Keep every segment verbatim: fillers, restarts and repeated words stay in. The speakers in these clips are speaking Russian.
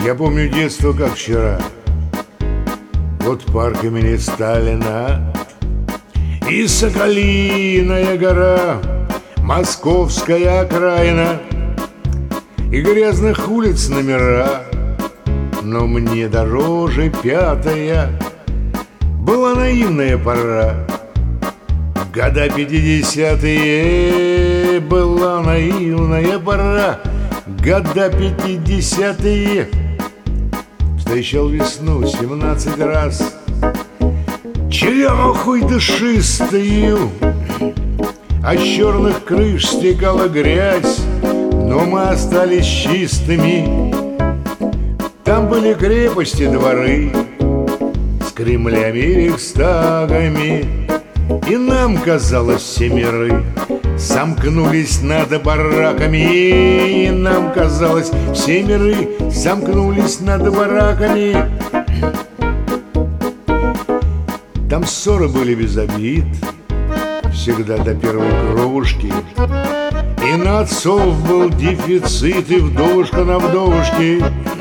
Я помню детство, как вчера. Вот парк имени Сталина и Соколиная гора, московская окраина и грязных улиц номера. Но мне дороже пятая была наивная пора. Года пятидесятые была наивная пора. Года пятидесятые встречал весну семнадцать раз. Черемухой душистою от черных крыш стекала грязь, но мы остались чистыми. Там были крепости, дворы с кремлями и рейхстагами, и нам казалось, все миры сомкнулись над бараками. И нам казалось, все миры сомкнулись над бараками. Там ссоры были без обид, всегда до первой кровушки. И на отцов был дефицит, и вдовушка на вдовушке.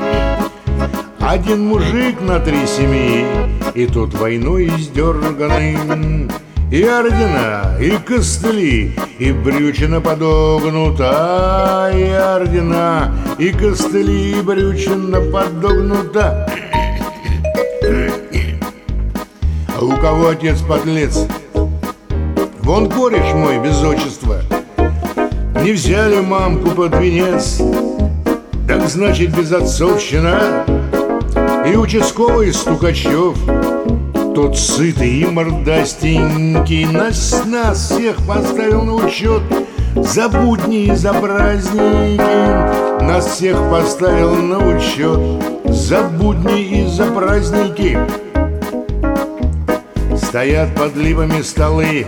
Один мужик на три семьи, и тот войной издерганный. И ордена, и костыли, и брючина подогнута. И ордена, и костыли, и брючина подогнута. А у кого отец подлец? Вон кореш мой без отчества. Не взяли мамку под венец, так значит безотцовщина. И участковый Стукачев, тот сытый и мордастенький, нас, нас всех поставил на учет за будни и за праздники. Нас всех поставил на учет за будни и за праздники. Стоят под липами столы,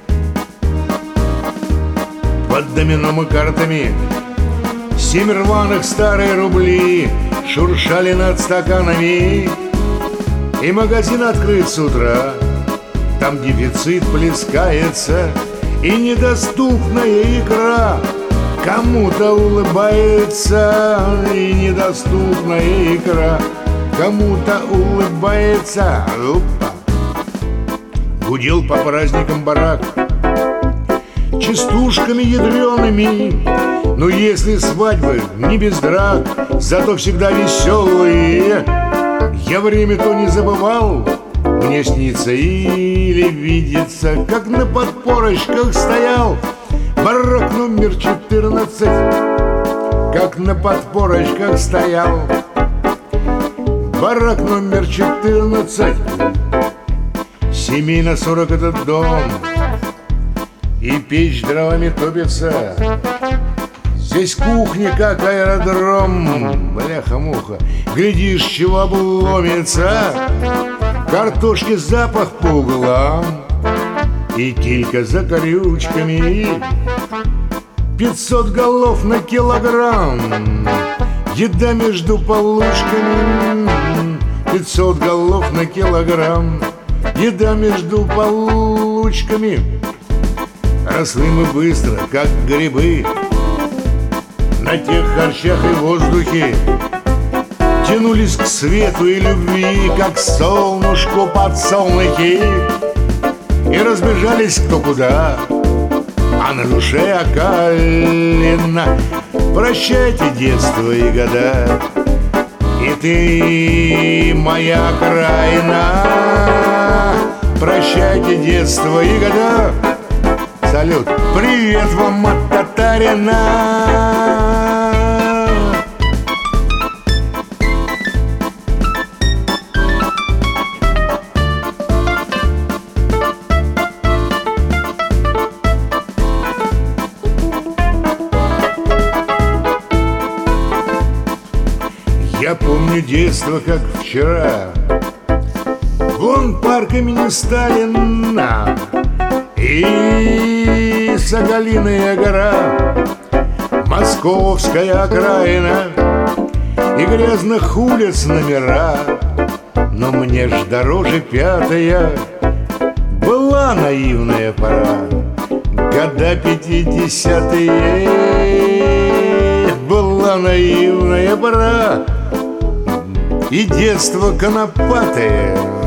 под домином и картами. Семь рваных старые рубли шуршали над стаканами. И магазин открыт с утра, там дефицит плескается, и недоступная икра кому-то улыбается. И недоступная икра кому-то улыбается. Опа. Гудел по праздникам барак частушками ядреными. Но если свадьбы не без драк, зато всегда веселые, я время то не забывал. Мне снится или видится, как на подпорочках стоял барак номер четырнадцать. Как на подпорочках стоял барак номер четырнадцать. Семей на сорок этот дом, и печь дровами топится. Здесь кухня, как аэродром. Бляха-муха, глядишь, чего обломится. Картошки запах по углам, и килька за корючками. Пятьсот голов на килограмм, еда между полушками. Пятьсот голов на килограмм, еда между полушками. Росли мы быстро, как грибы, на тех харчах и воздухе. Тянулись к свету и любви, как солнышку подсолнухи. И разбежались кто куда, а на душе окалина. Прощайте детство и года, и ты, моя окраина. Прощайте детство и года. Салют, привет вам от татарина. Я помню детство, как вчера. Вон парк имени Сталина и Соколиная гора, московская окраина и грязных улиц номера. Но мне ж дороже пятая была наивная пора. Года пятидесятые была наивная пора. и детство конопатое.